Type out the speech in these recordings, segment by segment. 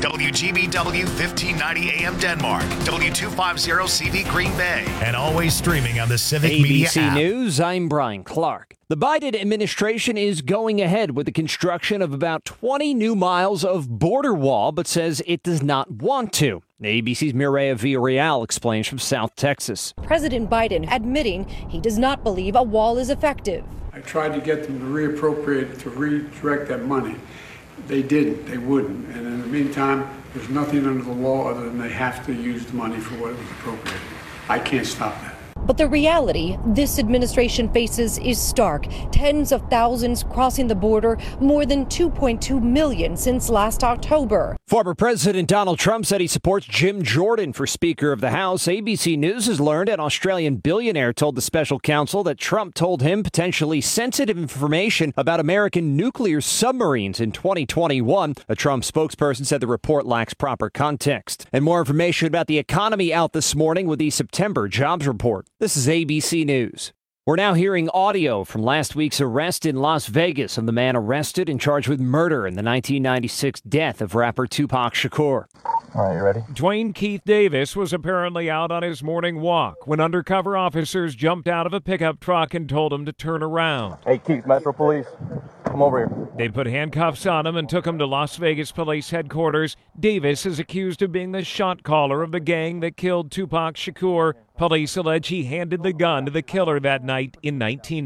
WGBW 1590 AM Denmark, W250CV Green Bay, and always streaming on the Civic Media ABC app. News, I'm Brian Clark. The Biden administration is going ahead with the construction of about 20 new miles of border wall, but says it does not want to. ABC's Mireya Villarreal explains from South Texas. President Biden admitting he does not believe a wall is effective. I tried to get them to reappropriate, to redirect that money. They didn't. They wouldn't. And in the meantime, there's nothing under the law other than they have to use the money for what it was appropriated. I can't stop that. But the reality this administration faces is stark. Tens of thousands crossing the border, more than 2.2 million since last October. Former President Donald Trump said he supports Jim Jordan for Speaker of the House. ABC News has learned an Australian billionaire told the special counsel that Trump told him potentially sensitive information about American nuclear submarines in 2021. A Trump spokesperson said the report lacks proper context. And more information about the economy out this morning with the September jobs report. This is ABC News. We're now hearing audio from last week's arrest in Las Vegas of the man arrested and charged with murder in the 1996 death of rapper Tupac Shakur. All right, you ready? Dwayne Keith Davis was apparently out on his morning walk when undercover officers jumped out of a pickup truck and told him to turn around. Hey, Keith, Metro Police, come over here. They put handcuffs on him and took him to Las Vegas Police Headquarters. Davis is accused of being the shot caller of the gang that killed Tupac Shakur. Police allege he handed the gun to the killer that night in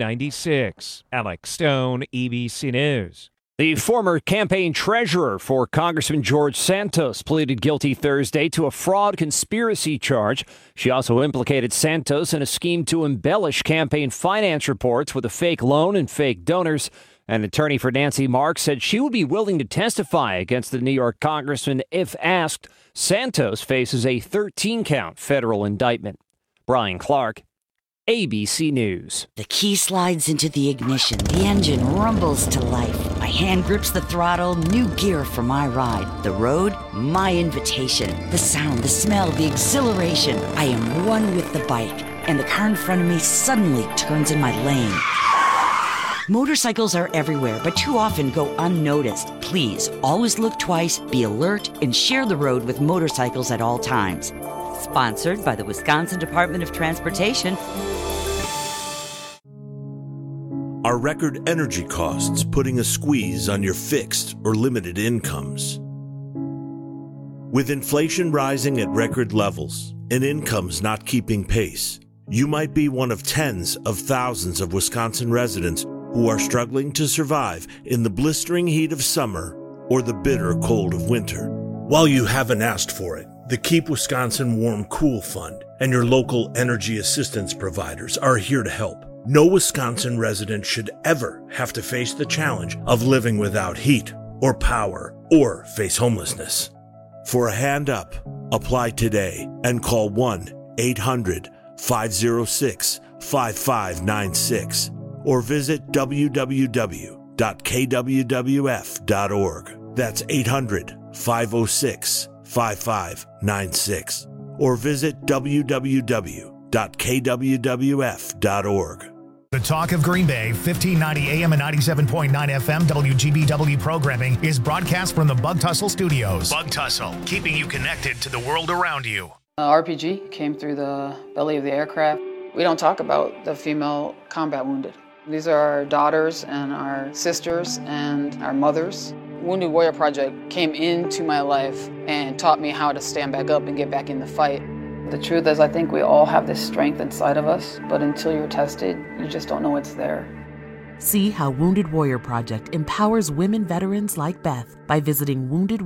1996. Alex Stone, ABC News. The former campaign treasurer for Congressman George Santos pleaded guilty Thursday to a fraud conspiracy charge. She also implicated Santos in a scheme to embellish campaign finance reports with a fake loan and fake donors. An attorney for Nancy Marks said she would be willing to testify against the New York congressman if asked. Santos faces a 13-count federal indictment. Brian Clark, ABC News. The key slides into the ignition. The engine rumbles to life. My hand grips the throttle. New gear for my ride. The road, my invitation. The sound, the smell, the exhilaration. I am one with the bike. And the car in front of me suddenly turns in my lane. Motorcycles are everywhere, but too often go unnoticed. Please, always look twice, be alert, and share the road with motorcycles at all times. Sponsored by the Wisconsin Department of Transportation. Are record energy costs putting a squeeze on your fixed or limited incomes? With inflation rising at record levels and incomes not keeping pace, you might be one of tens of thousands of Wisconsin residents who are struggling to survive in the blistering heat of summer or the bitter cold of winter. While you haven't asked for it, the Keep Wisconsin Warm Cool Fund and your local energy assistance providers are here to help. No Wisconsin resident should ever have to face the challenge of living without heat or power or face homelessness. For a hand up, apply today and call 1-800-506-5596 or visit www.kwwf.org. That's 800-506-5596 or visit www.kwwf.org. The Talk of Green Bay, 1590 AM and 97.9 FM WGBW programming is broadcast from the Bug Tussle Studios. Bug Tussle, keeping you connected to the world around you. RPG came through the belly of the aircraft. We don't talk about the female combat wounded. These are our daughters and our sisters and our mothers. Wounded Warrior Project came into my life and taught me how to stand back up and get back in the fight. The truth is, I think we all have this strength inside of us, but until you're tested, you just don't know it's there. See how Wounded Warrior Project empowers women veterans like Beth by visiting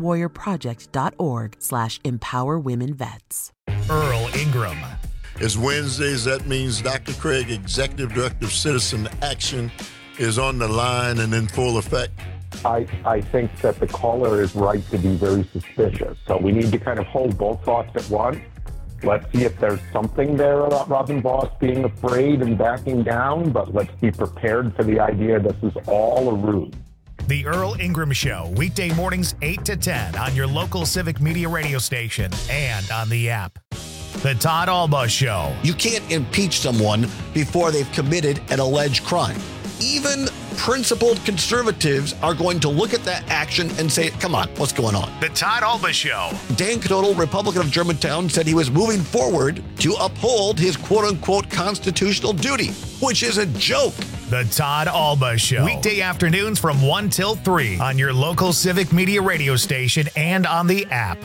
woundedwarriorproject.org/empowerwomenvets. Earl Ingram. It's Wednesdays. That means Dr. Craig, Executive Director of Citizen Action, is on the line and in full effect. I think that the caller is right to be very suspicious. So we need to kind of hold both thoughts at once. Let's see if there's something there about Robin Voss being afraid and backing down, but let's be prepared for the idea this is all a ruse. The Earl Ingram Show, weekday mornings 8 to 10 on your local Civic Media radio station and on the app. The Todd Alba Show. You can't impeach someone before they've committed an alleged crime. Even principled conservatives are going to look at that action and say, come on, what's going on? The Todd Alba Show. Dan Knodel, Republican of Germantown, said he was moving forward to uphold his quote-unquote constitutional duty, which is a joke. The Todd Alba Show. Weekday afternoons from 1 till 3 on your local Civic Media radio station and on the app.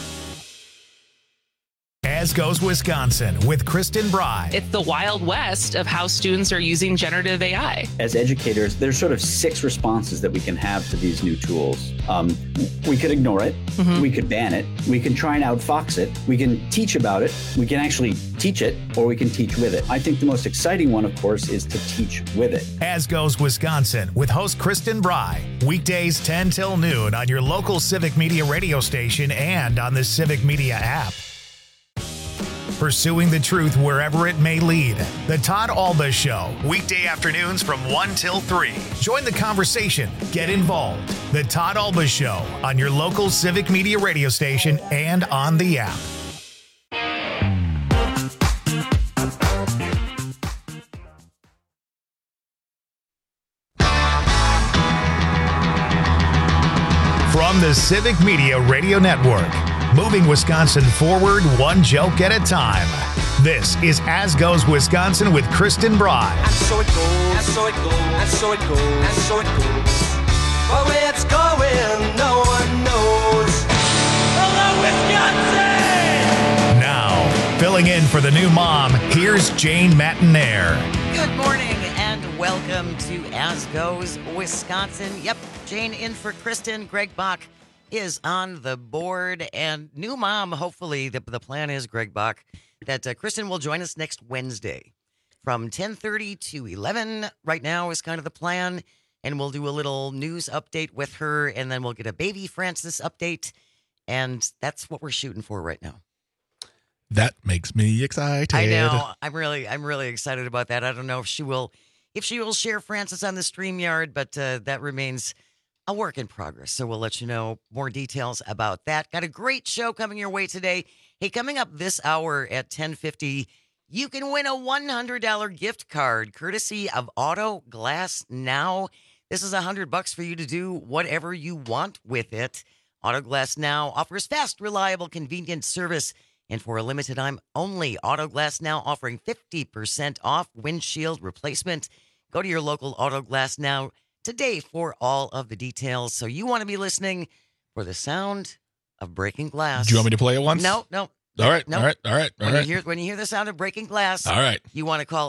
As Goes Wisconsin with Kristen Bry. It's the Wild West of how students are using generative AI. As educators, there's sort of 6 responses that we can have to these new tools. We could ignore it. Mm-hmm. We could ban it. We can try and outfox it. We can teach about it. We can actually teach it, or we can teach with it. I think the most exciting one, of course, is to teach with it. As Goes Wisconsin with host Kristen Bry. Weekdays 10 till noon on your local Civic Media radio station and on the Civic Media app. Pursuing the truth wherever it may lead. The Todd Alba Show. Weekday afternoons from 1 till 3. Join the conversation. Get involved. The Todd Alba Show on your local Civic Media radio station and on the app. From the Civic Media Radio Network. Moving Wisconsin forward one joke at a time. This is As Goes Wisconsin with Kristen Bry. And so it goes, and so it goes, and so it goes, and so it goes. But where it's going, no one knows. Hello, Wisconsin! Now, filling in for the new mom, here's Jane Matinaire. Good morning and welcome to As Goes Wisconsin. Yep, Jane in for Kristen. Greg Bach is on the board, and new mom, hopefully, the plan is, Greg Bach, that Kristen will join us next Wednesday from 10:30 to 11. Right now is kind of the plan, and we'll do a little news update with her, and then we'll get a baby Francis update, and that's what we're shooting for right now. That makes me excited. I know. I'm really excited about that. I don't know if she will share Francis on the StreamYard, but that remains a work in progress. So we'll let you know more details about that. Got a great show coming your way today. Hey, coming up this hour at 10:50, you can win a $100 gift card courtesy of Auto Glass Now. This is $100 for you to do whatever you want with it. Auto Glass Now offers fast, reliable, convenient service. And for a limited time only, Auto Glass Now offering 50% off windshield replacement. Go to your local Auto Glass Now today for all of the details. So you want to be listening for the sound of breaking glass. Do you want me to play it once? No. All right. When you hear the sound of breaking glass, all right, you want to call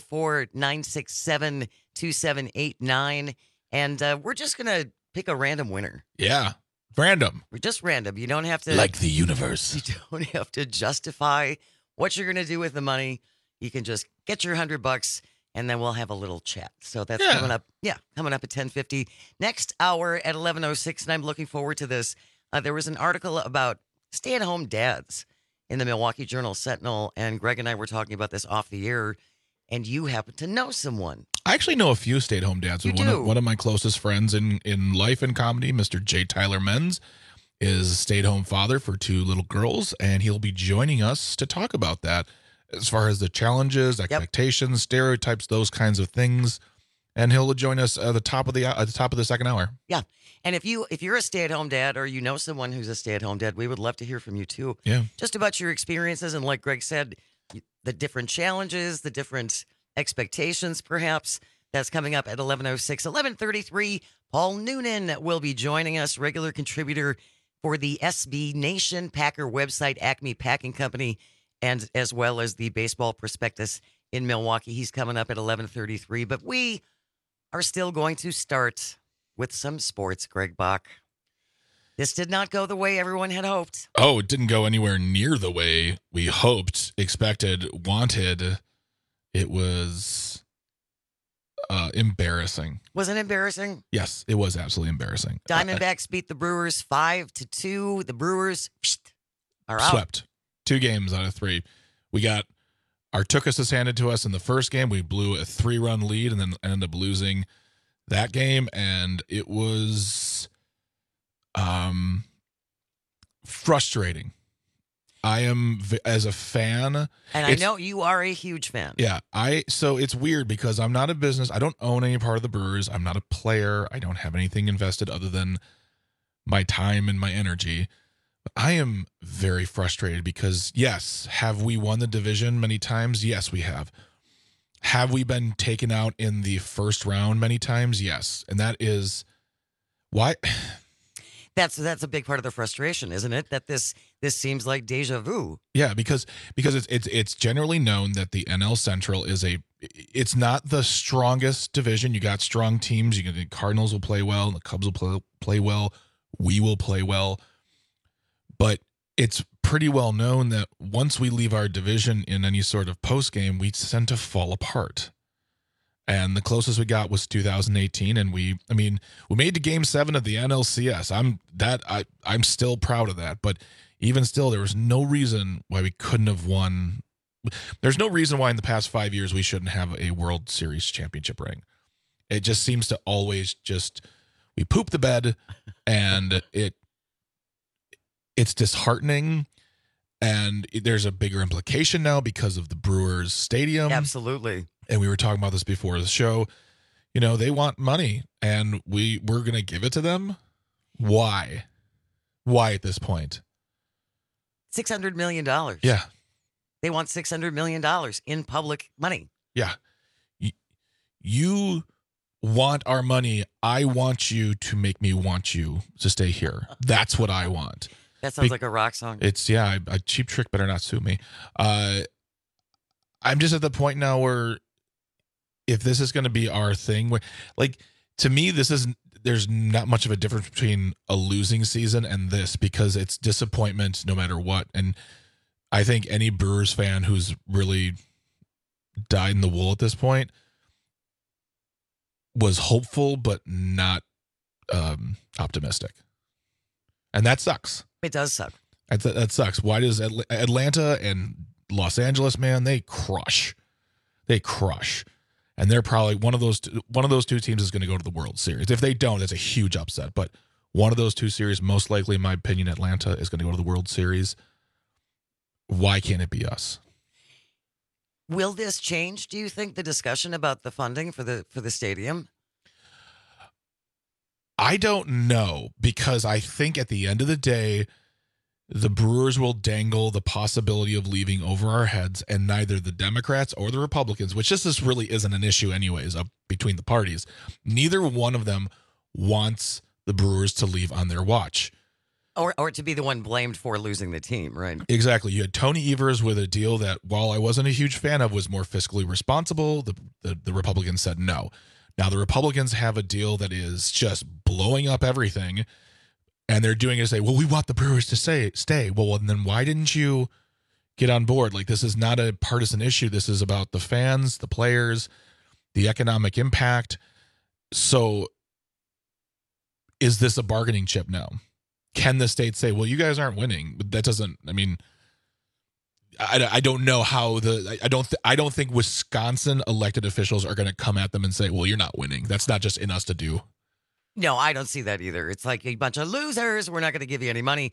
844-967-2789. And we're just going to pick a random winner. Yeah. Random. We're just random. You don't have to. Like the universe. You don't have to justify what you're going to do with the money. You can just get your $100 and then we'll have a little chat. So that's coming up. Yeah, coming up at 10:50. Next hour at 11:06, and I'm looking forward to this. There was an article about stay-at-home dads in the Milwaukee Journal-Sentinel, and Greg and I were talking about this off the air, and you happen to know someone. I actually know a few stay-at-home dads. One of my closest friends in life and comedy, Mr. J. Tyler Menz, is a stay-at-home father for 2 little girls, and he'll be joining us to talk about that as far as the challenges, expectations, stereotypes, those kinds of things. And he'll join us at the top of the second hour. Yeah. And if you're a stay-at-home dad or you know someone who's a stay-at-home dad, we would love to hear from you too. Yeah. Just about your experiences, and like Greg said, the different challenges, the different expectations, perhaps. That's coming up at 11:06. 11:33, Paul Noonan will be joining us, regular contributor for the SB Nation Packer website, Acme Packing Company, and as well as the Baseball Prospectus in Milwaukee. He's coming up at 11:33. But we are still going to start with some sports, Greg Bach. This did not go the way everyone had hoped. Oh, it didn't go anywhere near the way we hoped, expected, wanted. It was embarrassing. Was it embarrassing? Yes, it was absolutely embarrassing. Diamondbacks beat the Brewers 5-2. The Brewers are out. Swept. 2 games out of 3. We got our Tuchus handed to us in the first game. We blew a 3-run lead and then ended up losing that game. And it was frustrating. I am, as a fan. And I know you are a huge fan. Yeah. So it's weird because I'm not a business. I don't own any part of the Brewers. I'm not a player. I don't have anything invested other than my time and my energy. I am very frustrated because, yes, have we won the division many times? Yes, we have. Have we been taken out in the first round many times? Yes. And that is why. That's a big part of the frustration, isn't it? That this seems like deja vu. Yeah, because it's generally known that the NL Central it's not the strongest division. You got strong teams. The Cardinals will play well, and the Cubs will play well. We will play well. But it's pretty well known that once we leave our division in any sort of post game, we tend to fall apart. And the closest we got was 2018, and we made to Game 7 of the NLCS. I'm still proud of that. But even still, there was no reason why we couldn't have won. There's no reason why in the past 5 years we shouldn't have a World Series championship ring. It just seems to always we poop the bed, and it's disheartening. And there's a bigger implication now because of the Brewers Stadium. Absolutely. And we were talking about this before the show. They want money, and we're going to give it to them. Why? Why at this point? $600 million. Yeah. They want $600 million in public money. Yeah. You want our money. I want you to make me want you to stay here. That's what I want. That sounds like a rock song. It's, a Cheap Trick better not sue me. I'm just at the point now where if this is going to be our thing, to me, there's not much of a difference between a losing season and this, because it's disappointment no matter what. And I think any Brewers fan who's really dyed in the wool at this point was hopeful, but not optimistic. And that sucks. It does suck. That sucks. Why does Atlanta and Los Angeles, man, they crush. And they're probably one of those two teams is going to go to the World Series. If they don't, it's a huge upset. But one of those two series, most likely, in my opinion, Atlanta is going to go to the World Series. Why can't it be us? Will this change, do you think, the discussion about the funding for the stadium? I don't know, because I think at the end of the day, the Brewers will dangle the possibility of leaving over our heads, and neither the Democrats or the Republicans, which this really isn't an issue anyways between the parties, neither one of them wants the Brewers to leave on their watch. Or to be the one blamed for losing the team, right? Exactly. You had Tony Evers with a deal that, while I wasn't a huge fan of, was more fiscally responsible. The Republicans said no. Now the Republicans have a deal that is just blowing up everything, and they're doing it to say, well, we want the Brewers to stay. Well, then why didn't you get on board? This is not a partisan issue. This is about the fans, the players, the economic impact. So is this a bargaining chip now? Can the state say, well, you guys aren't winning? But that doesn't, I don't know how I don't think Wisconsin elected officials are going to come at them and say, well, you're not winning. That's not just in us to do. No, I don't see that either. It's like a bunch of losers. We're not going to give you any money.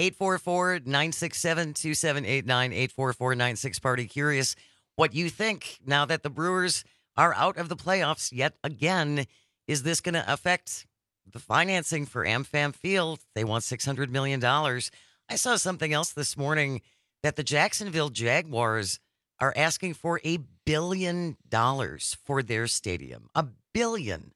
844-967-2789, 844-96-PARTY. Curious what you think now that the Brewers are out of the playoffs yet again. Is this going to affect the financing for AmFam Field? They want $600 million. I saw something else this morning that the Jacksonville Jaguars are asking for $1 billion for their stadium. $1 billion.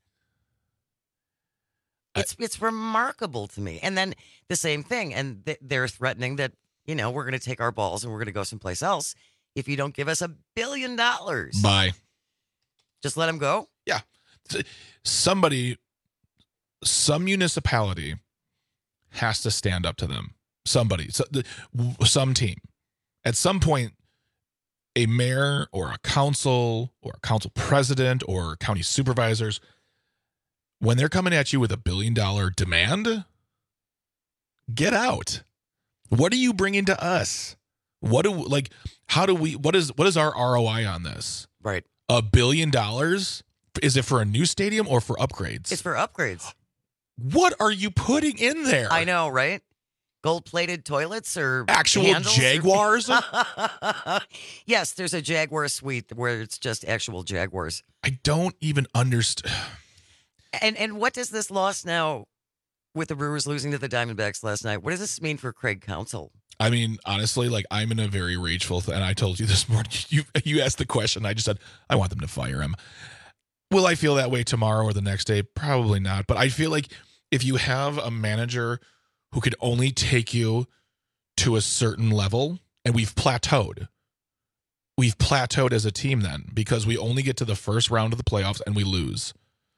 It's remarkable to me. And then the same thing, and they're threatening that, we're going to take our balls and we're going to go someplace else if you don't give us $1 billion. Bye. Just let them go? Yeah. Some municipality has to stand up to them. Somebody, some team. At some point, a mayor or a council president or county supervisors, when they're coming at you with $1 billion demand, get out. What are you bringing to us? What is our ROI on this? Right. $1 billion? Is it for a new stadium or for upgrades? It's for upgrades. What are you putting in there? I know, right? gold-plated toilets or actual handles? Jaguars? Yes, there's a Jaguar suite where it's just actual Jaguars. I don't even understand. And what does this loss now with the Brewers losing to the Diamondbacks last night, what does this mean for Craig Counsell? I mean, honestly, like, I'm in a very rageful and I told you this morning, you asked the question, I just said, I want them to fire him. Will I feel that way tomorrow or the next day? Probably not. But I feel like if you have a manager who could only take you to a certain level, and we've plateaued as a team then, because we only get to the first round of the playoffs and we lose.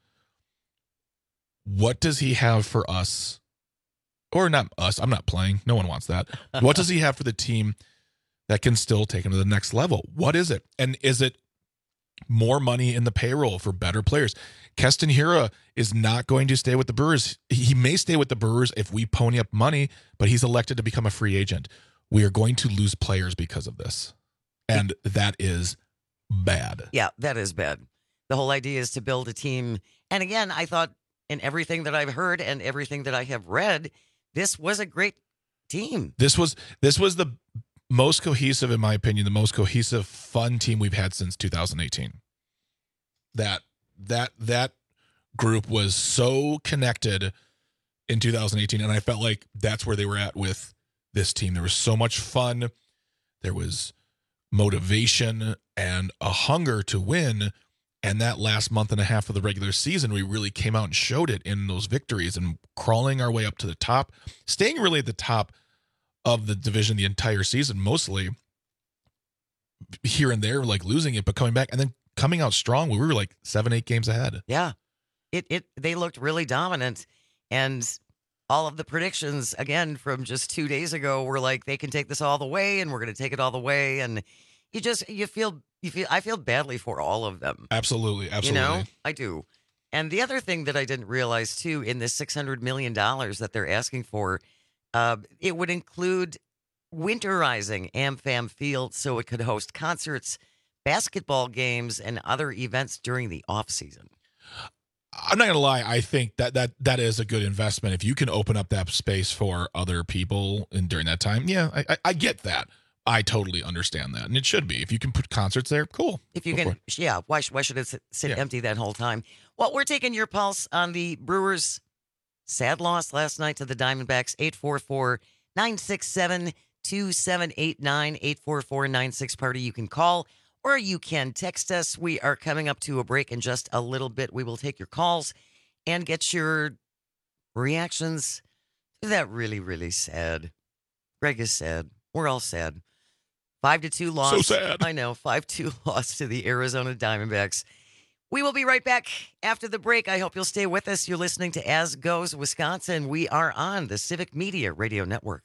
What does he have for us? Or not us. I'm not playing. No one wants that. What does he have for the team that can still take him to the next level? What is it? And is it more money in the payroll for better players? Keston Hiura is not going to stay with the Brewers. He may stay with the Brewers if we pony up money, but he's elected to become a free agent. We are going to lose players because of this. And that is bad. Yeah, that is bad. The whole idea is to build a team. And again, I thought in everything that I've heard and everything that I have read, this was a great team. This was the most cohesive, in my opinion, the most cohesive, fun team we've had since 2018. That group was so connected in 2018, and I felt like that's where they were at with this team. There was so much fun. There was motivation and a hunger to win. And that last month and a half of the regular season, we really came out and showed it in those victories and crawling our way up to the top, staying really at the top of the division the entire season, mostly here and there, like losing it, but coming back and then coming out strong. We were like 7-8 games ahead. Yeah. They looked really dominant. And all of the predictions, again, from just 2 days ago were like, they can take this all the way and we're going to take it all the way. And I feel badly for all of them. Absolutely. You know, I do. And the other thing that I didn't realize, too, in this $600 million that they're asking for, it would include winterizing AmFam Field so it could host concerts, basketball games, and other events during the off-season. I'm not going to lie. I think that is a good investment. If you can open up that space for other people during that time, yeah, I get that. I totally understand that, and it should be. If you can put concerts there, cool. If you can, yeah. Why should it sit empty that whole time? Well, we're taking your pulse on the Brewers' sad loss last night to the Diamondbacks. 844-967-2789, 844-96-PARTY. You can call or you can text us. We are coming up to a break in just a little bit. We will take your calls and get your reactions to that really, really sad. Greg is sad. We're all sad. 5-2 loss. So sad. I know. 5-2 loss to the Arizona Diamondbacks. We will be right back after the break. I hope you'll stay with us. You're listening to As Goes Wisconsin. We are on the Civic Media Radio Network.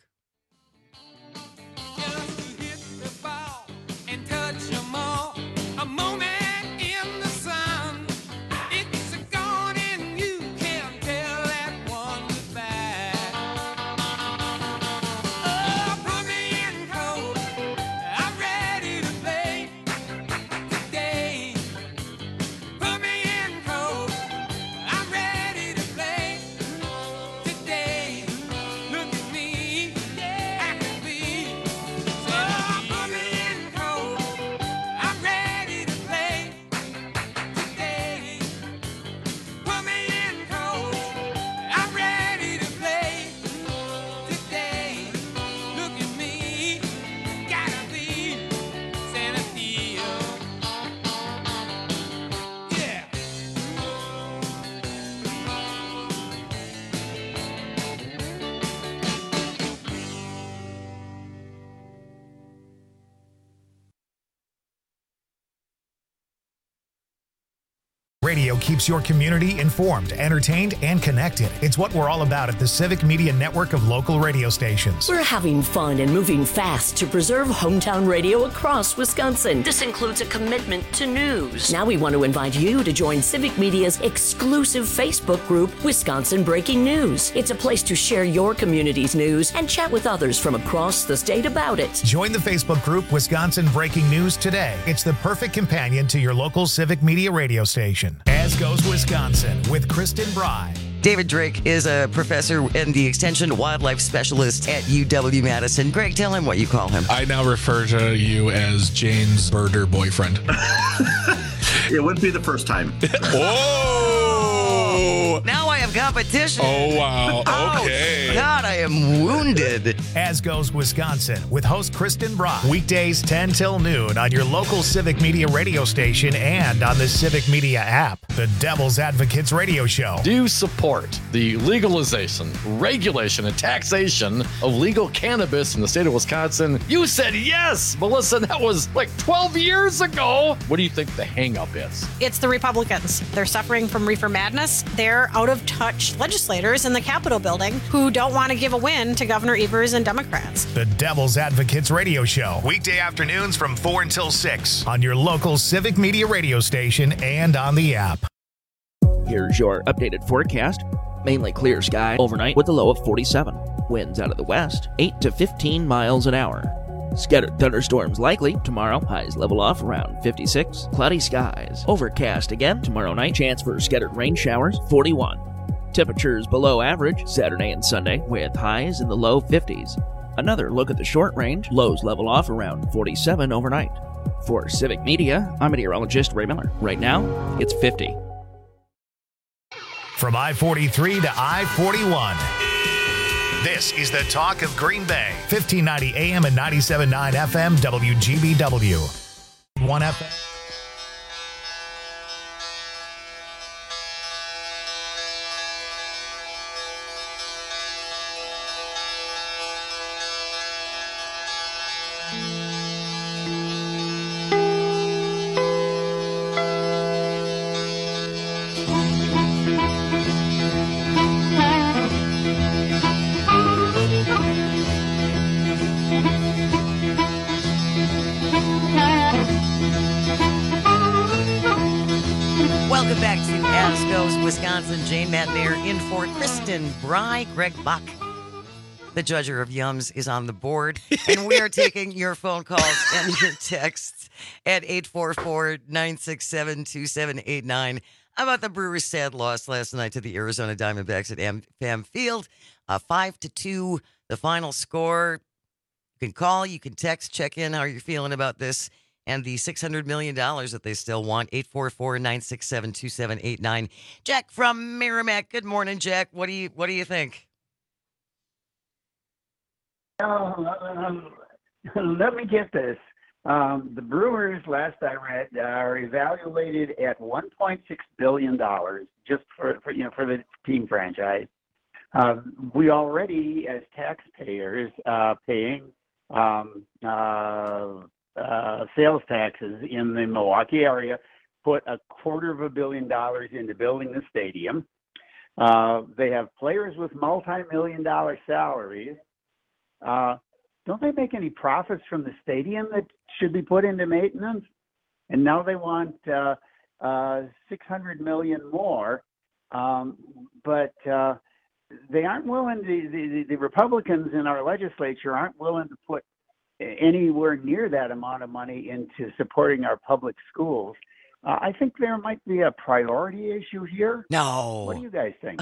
Radio keeps your community informed, entertained, and connected. It's what we're all about at the Civic Media Network of local radio stations. We're having fun and moving fast to preserve hometown radio across Wisconsin. This includes a commitment to news. Now we want to invite you to join Civic Media's exclusive Facebook group, Wisconsin Breaking News. It's a place to share your community's news and chat with others from across the state about it. Join the Facebook group Wisconsin Breaking News today. It's the perfect companion to your local Civic Media radio station. As Goes Wisconsin with Kristen Bry. David Drake is a professor and the Extension Wildlife Specialist at UW-Madison. Greg, tell him what you call him. I now refer to you as Jane's birder boyfriend. It wouldn't be the first time. Whoa! Now I have competition. Oh, wow. Okay. Oh, God, I am wounded. As goes Wisconsin with host Kristen Brock. Weekdays 10 till noon on your local Civic Media radio station and on the Civic Media app. The Devil's Advocates Radio Show. Do you support the legalization, regulation, and taxation of legal cannabis in the state of Wisconsin? You said yes, Melissa. That was like 12 years ago. What do you think the hang-up is? It's the Republicans. They're suffering from reefer madness. They're out-of-touch legislators in the Capitol building who don't want to give a win to Governor Evers and Democrats. The Devil's Advocates Radio Show. Weekday afternoons from 4 until 6 on your local Civic Media radio station and on the app. Here's your updated forecast. Mainly clear sky overnight with a low of 47. Winds out of the west, 8 to 15 miles an hour. Scattered thunderstorms likely tomorrow. Highs level off around 56. Cloudy skies. Overcast again tomorrow night. Chance for scattered rain showers, 41. Temperatures below average Saturday and Sunday with highs in the low 50s. Another look at the short range. Lows level off around 47 overnight. For Civic Media, I'm meteorologist Ray Miller. Right now, it's 50. From I-43 to I-41. This is the talk of Green Bay. 1590 AM and 97.9 FM WGBW. 1 FM. Welcome back to As Goes Wisconsin. Jane Matnair in for Kristen Bry. Greg Buck, the judger of Yums, is on the board. And we are taking your phone calls and your texts at 844-967-2789 about the Brewers' sad loss last night to the Arizona Diamondbacks at AmFam Field. 5-2, the final score. You can call, you can text, check in how you're feeling about this. And the $600 million that they still want, 844-967-2789. Jack from Merrimack. Good morning, Jack. What do you think? Let me get this. The Brewers, last I read, are evaluated at $1.6 billion just for the team franchise. We already, as taxpayers, paying sales taxes in the Milwaukee area, put $250 million into building the stadium. They have players with multi-million-dollar salaries. Don't they make any profits from the stadium that should be put into maintenance? And now they want $600 million more, but they aren't willing. The Republicans in our legislature aren't willing to put anywhere near that amount of money into supporting our public schools. I think there might be a priority issue here. No. What do you guys think?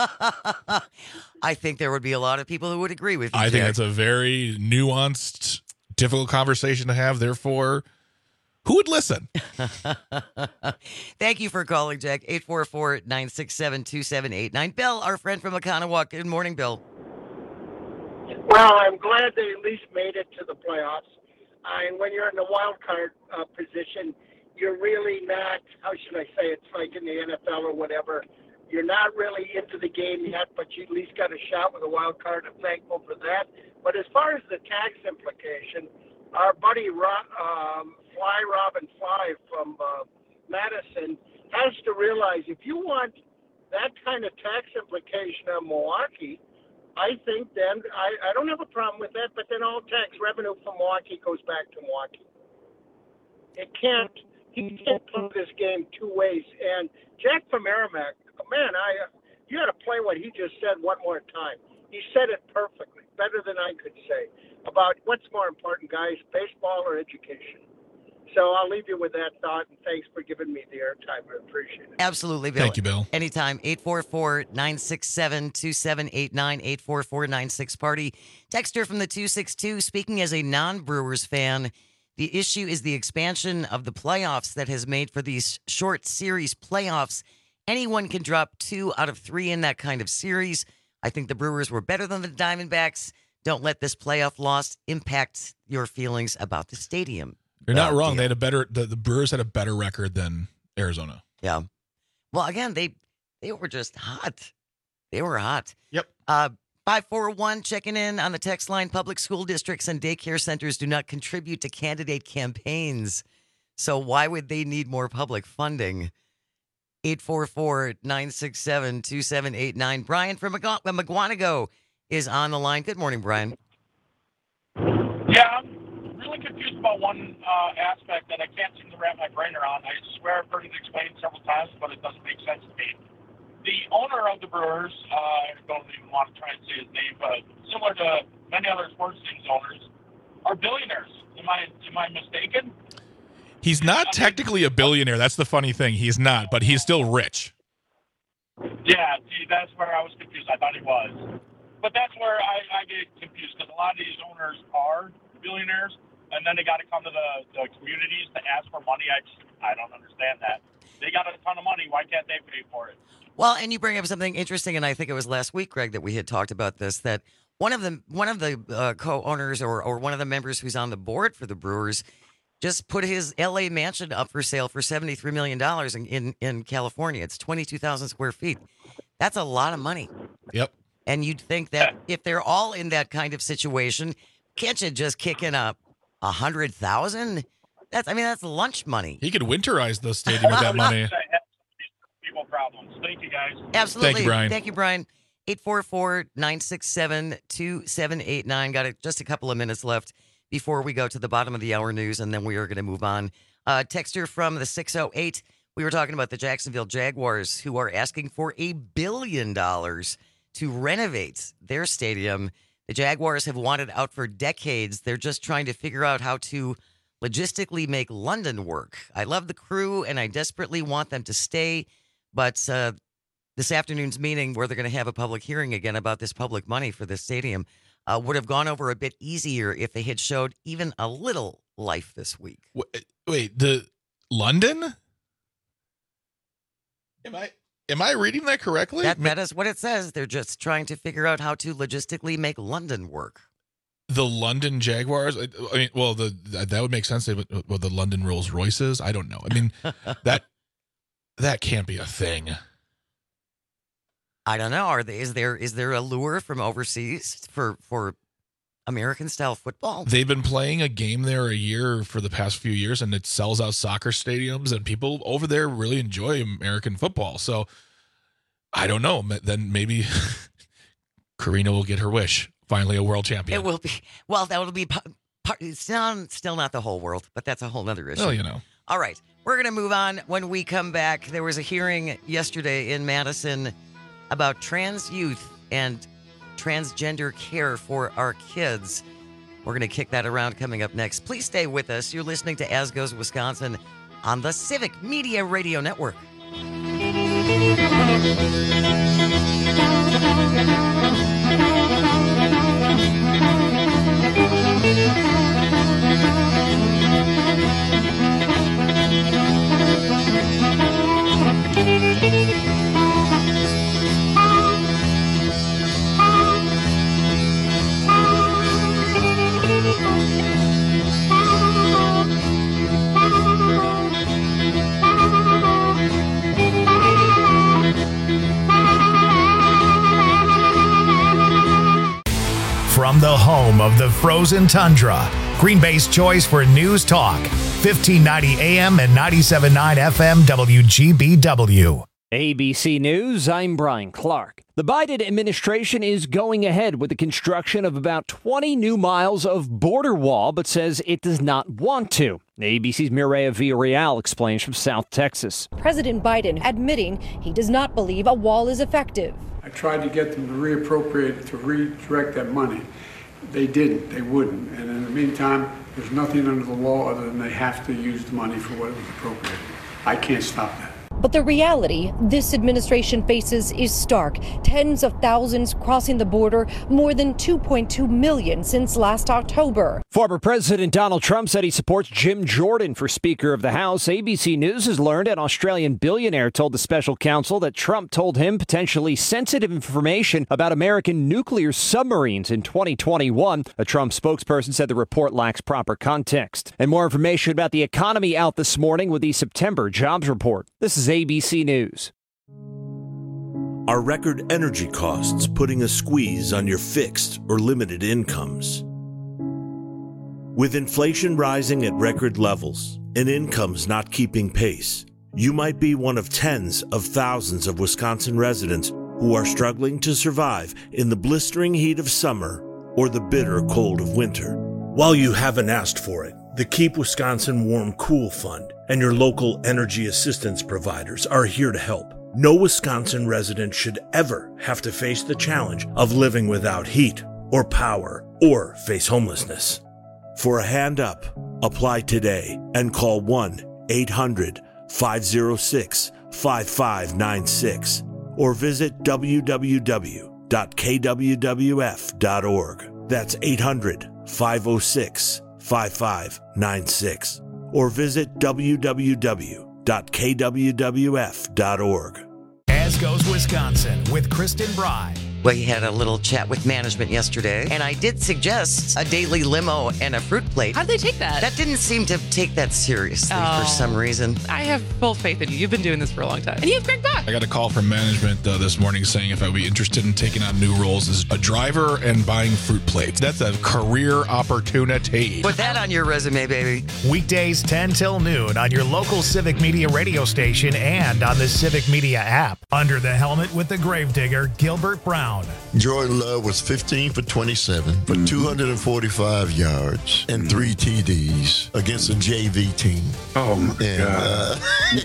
I think there would be a lot of people who would agree with you, I think Jack. it's a very nuanced, difficult conversation to have. Therefore, who would listen? Thank you for calling, Jack. 844-967-2789. Bill, our friend from Oconomowoc. Good morning, Bill. Well, I'm glad they at least made it to the playoffs. And when you're in the wild card position, you're really not, how should I say, it's like in the NFL or whatever, you're not really into the game yet, but you at least got a shot with a wild card. I'm thankful for that. But as far as the tax implication, our buddy Robin Fly from Madison has to realize if you want that kind of tax implication on Milwaukee, I think then I don't have a problem with that, but then all tax revenue from Milwaukee goes back to Milwaukee. He can't play this game two ways. And Jack from Merrimack, man, you got to play what he just said one more time. He said it perfectly, better than I could say, about what's more important, guys, baseball or education. So I'll leave you with that thought, and thanks for giving me the airtime. I appreciate it. Absolutely, Bill. Thank you, Bill. Anytime. 844-967-2789, 844-96-PARTY. Texter from the 262, speaking as a non-Brewers fan, the issue is the expansion of the playoffs that has made for these short series playoffs. Anyone can drop 2 out of 3 in that kind of series. I think the Brewers were better than the Diamondbacks. Don't let this playoff loss impact your feelings about the stadium. You're not wrong. They had a better. The Brewers had a better record than Arizona. Yeah. Well, again, they were just hot. They were hot. Yep. 5401 checking in on the text line. Public school districts and daycare centers do not contribute to candidate campaigns. So why would they need more public funding? 844-967-2789. Brian from McGuanago is on the line. Good morning, Brian. Yeah, I'm really confused about one aspect that I can't seem to wrap my brain around. I swear I've heard it explained several times, but it doesn't make sense to me. The owner of the Brewers, I don't even want to try and say his name, but similar to many other sports teams owners, are billionaires. Am I mistaken? He's not technically a billionaire. That's the funny thing. He's not, but he's still rich. Yeah, see, that's where I was confused. I thought he was. But that's where I get confused, because a lot of these owners are billionaires, and then they got to come to the communities to ask for money. I don't understand that. They got a ton of money. Why can't they pay for it? Well, and you bring up something interesting, and I think it was last week, Greg, that we had talked about this, that one of the co-owners or one of the members who's on the board for the Brewers just put his L.A. mansion up for sale for $73 million in California. It's 22,000 square feet. That's a lot of money. Yep. And you'd think that if they're all in that kind of situation, can't you just kick in a $100,000? That's lunch money. He could winterize the stadium with that money. People problems. Thank you, guys. Absolutely. Thank you, Brian. Thank you, Brian. 844-967-2789. Got just a couple of minutes left before we go to the bottom of the hour news, and then we are going to move on. Texter from the 608. We were talking about the Jacksonville Jaguars, who are asking for $1 billion to renovate their stadium. The Jaguars have wanted out for decades. They're just trying to figure out how to logistically make London work. I love the crew, and I desperately want them to stay. But this afternoon's meeting, where they're going to have a public hearing again about this public money for the stadium, would have gone over a bit easier if they had showed even a little life this week. Wait, the London? Am I reading that correctly? That is what it says. They're just trying to figure out how to logistically make London work. The London Jaguars? I mean, well, that would make sense. Well, the London Rolls Royces? I don't know. I mean, that can't be a thing. I don't know. Is there a lure from overseas for American style football? They've been playing a game there a year for the past few years, and it sells out soccer stadiums, and people over there really enjoy American football. So I don't know. Then maybe Karina will get her wish. Finally, a world champion. It will be. Well, that will be still not the whole world, but that's a whole other issue. Well, you know. All right, we're going to move on. When we come back, there was a hearing yesterday in Madison about trans youth and transgender care for our kids. We're going to kick that around coming up next. Please stay with us. You're listening to As Goes Wisconsin on the Civic Media Radio Network. From the home of the frozen tundra, Green Bay's choice for news talk, 1590 AM and 97.9 FM WGBW. ABC News, I'm Brian Clark. The Biden administration is going ahead with the construction of about 20 new miles of border wall, but says it does not want to. ABC's Mireya Villarreal explains from South Texas. President Biden admitting he does not believe a wall is effective. I tried to get them to redirect that money. They didn't. They wouldn't. And in the meantime, There's nothing under the law other than they have to use the money for what it was appropriated. I can't stop that. But the reality this administration faces is stark. Tens of thousands crossing the border, more than 2.2 million since last October. Former President Donald Trump said he supports Jim Jordan for Speaker of the House. ABC News has learned an Australian billionaire told the special counsel that Trump told him potentially sensitive information about American nuclear submarines in 2021. A Trump spokesperson said the report lacks proper context. And more information about the economy out this morning with the September jobs report. This is ABC News. Are record energy costs putting a squeeze on your fixed or limited incomes? With inflation rising at record levels and incomes not keeping pace, you might be one of tens of thousands of Wisconsin residents who are struggling to survive in the blistering heat of summer or the bitter cold of winter. While you haven't asked for it, the Keep Wisconsin Warm Cool Fund and your local energy assistance providers are here to help. No Wisconsin resident should ever have to face the challenge of living without heat or power or face homelessness. For a hand up, apply today and call 1-800-506-5596 or visit www.kwwf.org. That's 800-506-5596 or visit www.kwwf.org. As Goes Wisconsin with Kristen Bry. We had a little chat with management yesterday, and I did suggest a daily limo and a fruit plate. How'd they take that? That didn't seem to take that seriously for some reason. I have full faith in you. You've been doing this for a long time. And you have Greg Buck. I got a call from management this morning saying if I would be interested in taking on new roles as a driver and buying fruit plates. That's a career opportunity. Put that on your resume, baby. Weekdays 10 till noon on your local Civic Media radio station and on the Civic Media app. Under the helmet with the gravedigger, Gilbert Brown. Jordan Love was 15 for 27 for 245 yards and 3 TDs against a JV team. Oh, my God.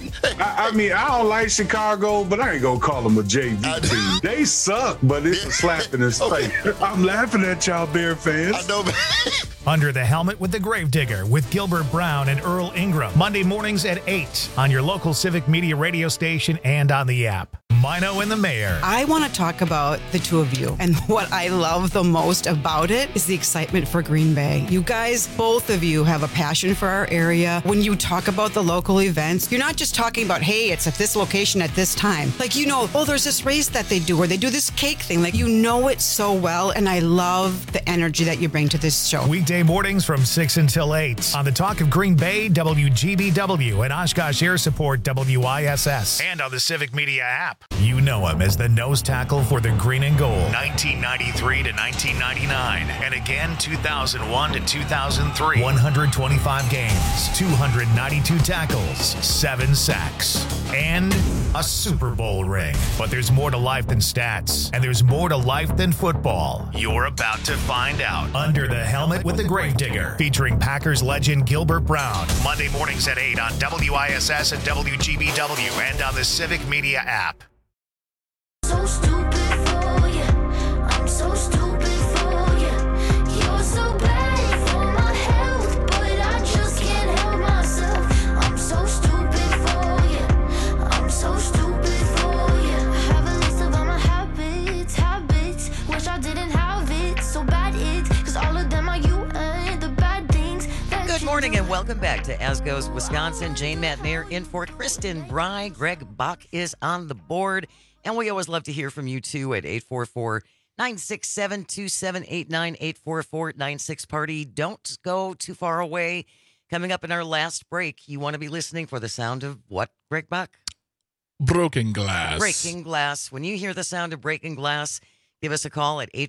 I mean, I don't like Chicago, but I ain't going to call them a JV team. They suck, but it's a slap in his face. I'm laughing at y'all Bear fans. I know, man. Under the helmet with the gravedigger with Gilbert Brown and Earl Ingram. Monday mornings at 8 on your local Civic Media radio station and on the app. Mino and the Mayor. I want to talk about the two of you. And what I love the most about it is the excitement for Green Bay. You guys, both of you have a passion for our area. When you talk about the local events, you're not just talking about, hey, it's at this location at this time. Like, you know, oh, there's this race that they do, or they do this cake thing. Like, you know it so well. And I love the energy that you bring to this show. Weekday mornings from 6 until 8 on the Talk of Green Bay, WGBW, and Oshkosh Air Support, WISS, and on the Civic Media app. You know him as the nose tackle for the Green and Gold, 1993 to 1999, and again 2001 to 2003. 125 games, 292 tackles, 7 sacks, and a Super Bowl ring. But there's more to life than stats, and there's more to life than football. You're about to find out. Under the Helmet with the Gravedigger, featuring Packers legend Gilbert Brown. Monday mornings at 8 on WISS and WGBW, and on the Civic Media app. So stupid for you. I'm so stupid for you. You're so bad for my health, but I just can't help myself. I'm so stupid for you. I'm so stupid for you. I have a list of all my habits. Wish I didn't have it. So bad it's, cause all of them are you and the bad things. Good morning and welcome back to As Goes Wisconsin. Jane Matnair in for Kristen Bry. Greg Buck is on the board. And we always love to hear from you, too, at 844-967-2789, 844-96-PARTY. Don't go too far away. Coming up in our last break, you want to be listening for the sound of what, Greg Buck? Broken glass. Breaking glass. When you hear the sound of breaking glass, give us a call at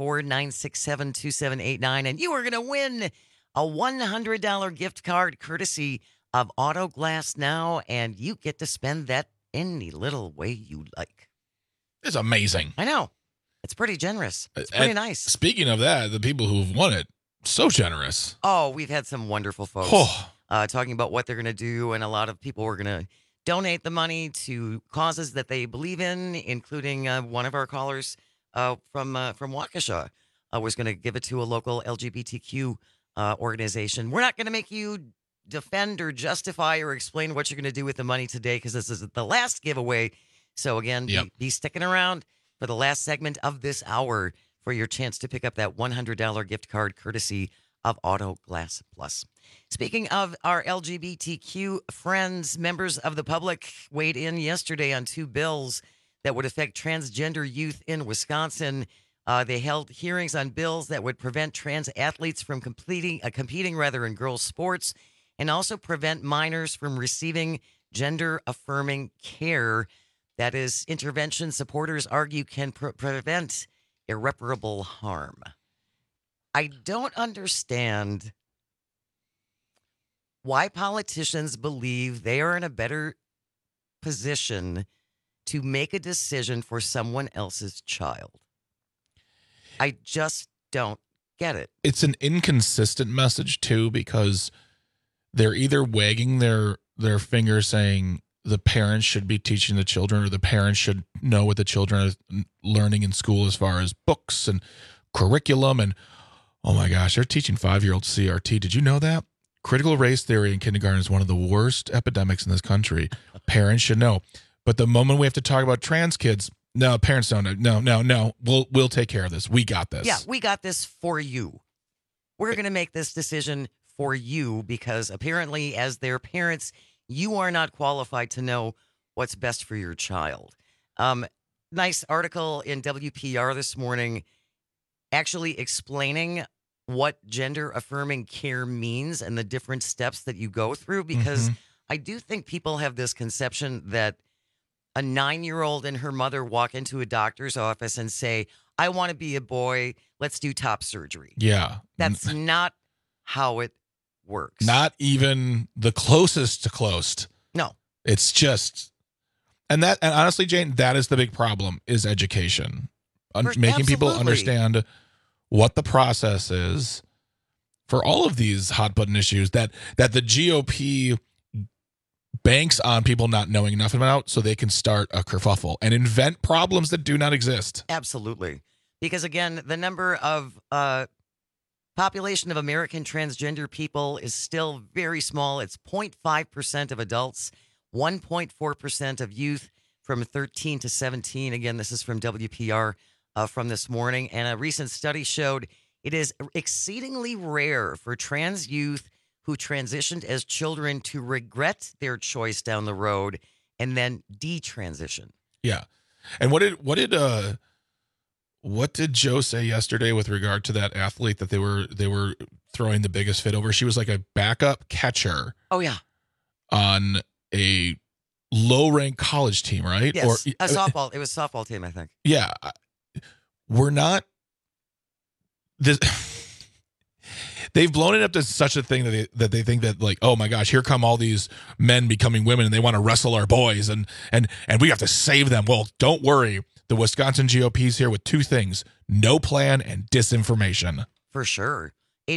844-967-2789, and you are going to win a $100 gift card courtesy of Auto Glass Now, and you get to spend that any little way you like. It's amazing. I know. It's pretty generous. It's pretty nice. Speaking of that, the people who've won it, so generous. Oh, we've had some wonderful folks talking about what they're going to do, and a lot of people are going to donate the money to causes that they believe in, including one of our callers from Waukesha was going to give it to a local LGBTQ organization. We're not going to make you defend or justify or explain what you're going to do with the money today because this is the last giveaway. So again, be sticking around for the last segment of this hour for your chance to pick up that $100 gift card courtesy of Auto Glass Plus. Speaking of our LGBTQ friends, members of the public weighed in yesterday on 2 bills that would affect transgender youth in Wisconsin. They held hearings on bills that would prevent trans athletes from competing in girls' sports and also prevent minors from receiving gender-affirming care. That is, intervention supporters argue can prevent irreparable harm. I don't understand why politicians believe they are in a better position to make a decision for someone else's child. I just don't get it. It's an inconsistent message, too, because they're either wagging their finger saying the parents should be teaching the children or the parents should know what the children are learning in school as far as books and curriculum. And, oh, my gosh, they're teaching 5-year-olds CRT. Did you know that? Critical race theory in kindergarten is one of the worst epidemics in this country. Parents should know. But the moment we have to talk about trans kids, no, parents don't know. No. We'll take care of this. We got this. Yeah, we got this for you. We're going to make this decision for you because apparently as their parents, you are not qualified to know what's best for your child. Nice article in WPR this morning actually explaining what gender-affirming care means and the different steps that you go through because I do think people have this conception that a 9-year-old and her mother walk into a doctor's office and say, I want to be a boy. Let's do top surgery. Yeah. That's not how it works. Not even the closest to close. No. It's just, and honestly, Jane, that is the big problem is education. Making people understand what the process is for all of these hot button issues that the GOP banks on people not knowing enough about so they can start a kerfuffle and invent problems that do not exist. Absolutely. Because again, the number of population of American transgender people is still very small. It's 0.5% of adults, 1.4% of youth from 13 to 17. Again, this is from WPR from this morning. And a recent study showed it is exceedingly rare for trans youth who transitioned as children to regret their choice down the road and then detransition. Yeah. And what did Joe say yesterday with regard to that athlete that they were throwing the biggest fit over? She was like a backup catcher. Oh yeah. On a low-ranked college team, right? Yes. It was softball team, I think. Yeah. We're not this. They've blown it up to such a thing that they think that like, oh my gosh, here come all these men becoming women and they want to wrestle our boys and we have to save them. Well, don't worry. The Wisconsin GOP is here with 2 things: no plan and disinformation. For sure.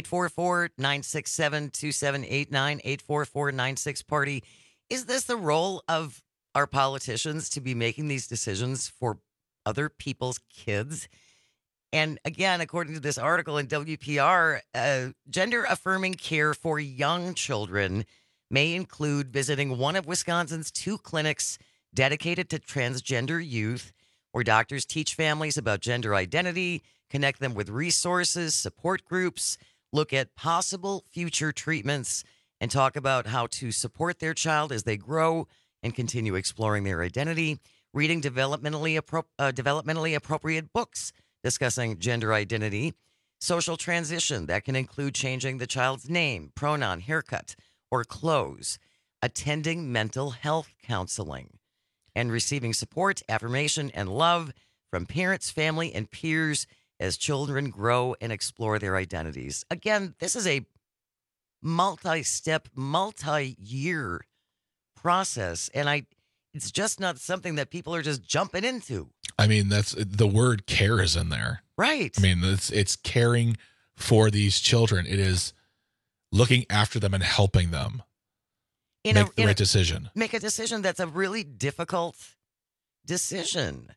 844-967-2789, 844-96-PARTY. Is this the role of our politicians to be making these decisions for other people's kids? And again, according to this article in WPR, gender-affirming care for young children may include visiting one of Wisconsin's 2 clinics dedicated to transgender youth, where doctors teach families about gender identity, connect them with resources, support groups, look at possible future treatments, and talk about how to support their child as they grow and continue exploring their identity, reading developmentally appropriate books discussing gender identity, social transition that can include changing the child's name, pronoun, haircut, or clothes, attending mental health counseling, and receiving support, affirmation, and love from parents, family, and peers as children grow and explore their identities. Again, this is a multi-step, multi-year process, and it's just not something that people are just jumping into. I mean, that's the word care is in there. Right. I mean, it's caring for these children. It is looking after them and helping them make the right decision. Make a decision that's a really difficult decision.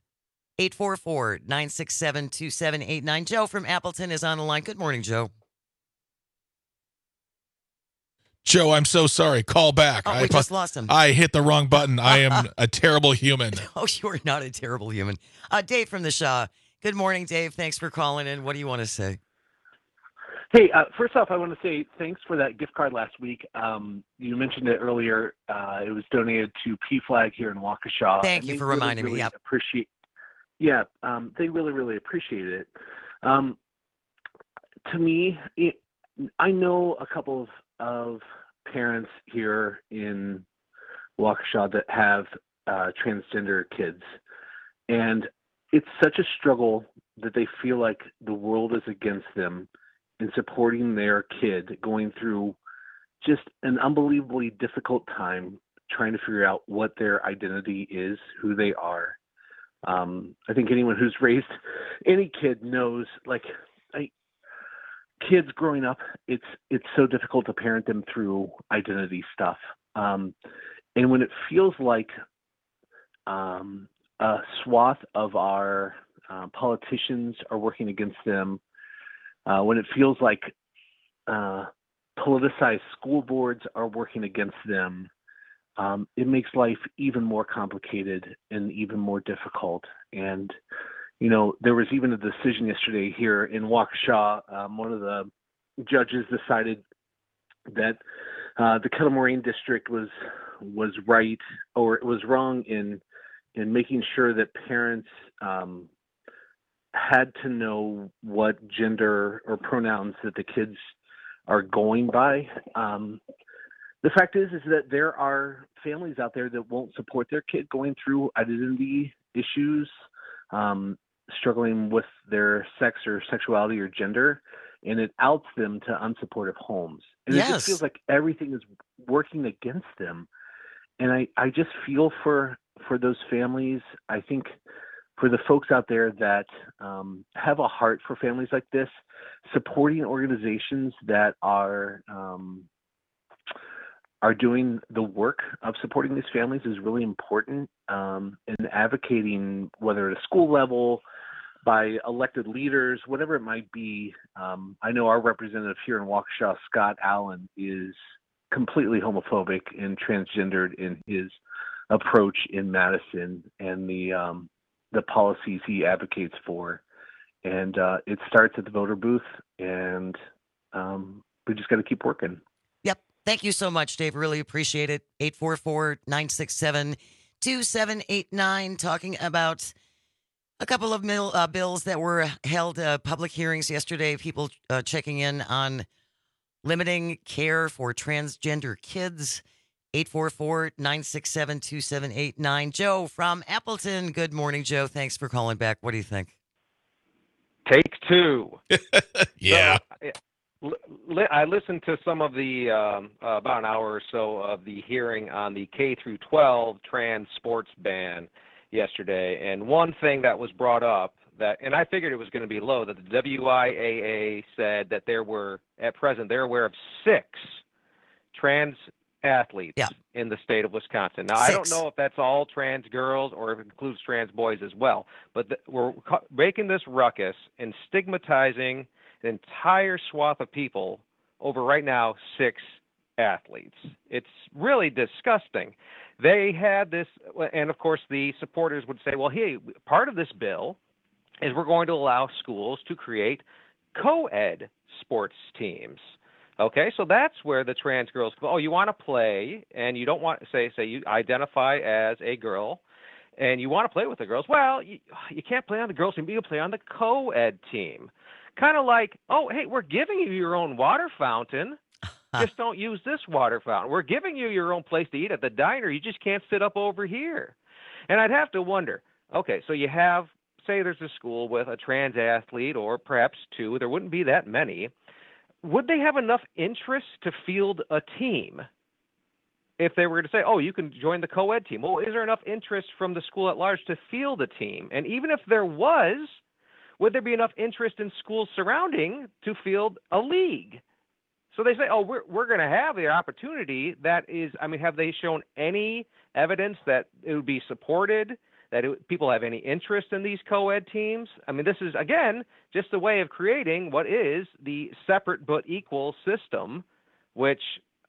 844-967-2789. Joe from Appleton is on the line. Good morning, Joe. Joe, I'm so sorry. Call back. Oh, we just lost him. I hit the wrong button. I am a terrible human. Oh, you are not a terrible human. Dave from the Shaw. Good morning, Dave. Thanks for calling in. What do you want to say? Hey, first off, I want to say thanks for that gift card last week. You mentioned it earlier. It was donated to PFLAG here in Waukesha. Thank you for reminding me. Yep. They really, really appreciated it. To me, I know a couple of parents here in Waukesha that have transgender kids, and it's such a struggle that they feel like the world is against them in supporting their kid going through just an unbelievably difficult time trying to figure out what their identity is, who they are. I think anyone who's raised any kid knows, kids growing up, it's so difficult to parent them through identity stuff. And when it feels like a swath of our politicians are working against them, when it feels like politicized school boards are working against them, it makes life even more complicated and even more difficult. And, there was even a decision yesterday here in Waukesha. One of the judges decided that the Kettle Moraine District was right, or it was wrong in making sure that parents had to know what gender or pronouns that the kids are going by. The fact is that there are families out there that won't support their kid going through identity issues, struggling with their sex or sexuality or gender, and it outs them to unsupportive homes. And It just feels like everything is working against them. And I just feel for those families. I think for the folks out there that have a heart for families like this, supporting organizations that are doing the work of supporting these families is really important, and advocating, whether at a school level, by elected leaders, whatever it might be. I know our representative here in Waukesha, Scott Allen, is completely homophobic and transgendered in his approach in Madison and the policies he advocates for. And it starts at the voter booth, and we just got to keep working. Yep. Thank you so much, Dave. Really appreciate it. 844-967-2789, talking about a couple of bills that were held public hearings yesterday. People checking in on limiting care for transgender kids. 844-967-2789. Joe from Appleton. Good morning, Joe. Thanks for calling back. What do you think? Take two. Yeah. So, I listened to some of the, about an hour or so of the hearing on the K through 12 trans sports ban yesterday. And one thing that was brought up, and I figured it was going to be low, that the WIAA said that at present, they're aware of 6 trans athletes in the state of Wisconsin. Now, 6. I don't know if that's all trans girls or if it includes trans boys as well, but we're making this ruckus and stigmatizing the entire swath of people over right now 6 athletes. It's really disgusting. They had this, and of course the supporters would say, well, hey, part of this bill is we're going to allow schools to create co-ed sports teams. Okay, so that's where the trans girls go, oh, you want to play, and you don't want, say you identify as a girl, and you want to play with the girls. Well, you can't play on the girls team, but you can play on the co-ed team. Kind of like, oh, hey, we're giving you your own water fountain. Just don't use this water fountain. We're giving you your own place to eat at the diner. You just can't sit up over here. And I'd have to wonder, okay, so you have, say there's a school with a trans athlete or perhaps 2. There wouldn't be that many. Would they have enough interest to field a team if they were to say, oh, you can join the co-ed team? Well, is there enough interest from the school at large to field a team? And even if there was, would there be enough interest in schools surrounding to field a league? So they say, oh, we're going to have the opportunity. That is, I mean, have they shown any evidence that it would be supported, that people have any interest in these co-ed teams? I mean, this is, again, just a way of creating what is the separate but equal system, which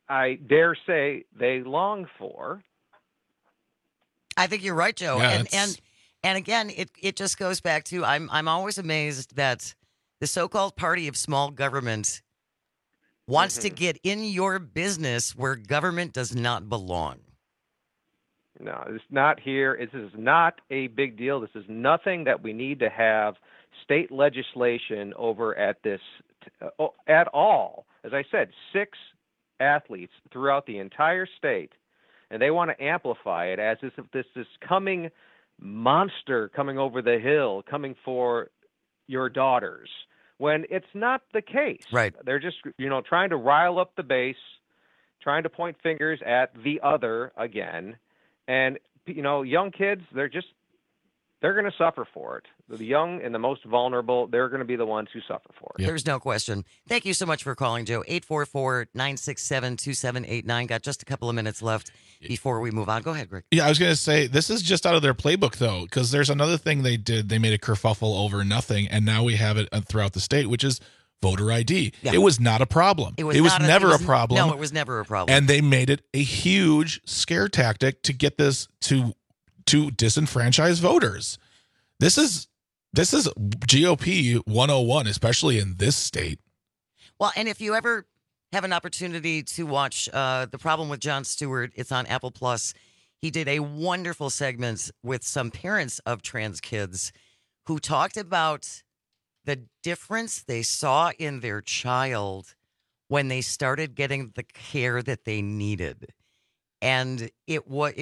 I dare say they long for. I think you're right, Joe. Yeah, and again, it just goes back to I'm always amazed that the so-called party of small government wants to get in your business where government does not belong. No, it's not here. This is not a big deal. This is nothing that we need to have state legislation over at this at all. As I said, 6 athletes throughout the entire state, and they want to amplify it as if this coming monster coming over the hill, coming for your daughters, when it's not the case. Right. They're just, trying to rile up the base, trying to point fingers at the other again. And, young kids, they're going to suffer for it. The young and the most vulnerable, they're going to be the ones who suffer for it. Yep. There's no question. Thank you so much for calling, Joe. 844-967-2789. Got just a couple of minutes left before we move on. Go ahead, Greg. Yeah, I was going to say, this is just out of their playbook, though, because there's another thing they did. They made a kerfuffle over nothing, and now we have it throughout the state, which is voter ID. Yeah. It was not a problem. It was never a problem. No, it was never a problem. And they made it a huge scare tactic to get this to disenfranchise voters. This is GOP 101, especially in this state. Well, and if you ever have an opportunity to watch The Problem with Jon Stewart, it's on Apple Plus. He did a wonderful segment with some parents of trans kids who talked about the difference they saw in their child when they started getting the care that they needed. And it will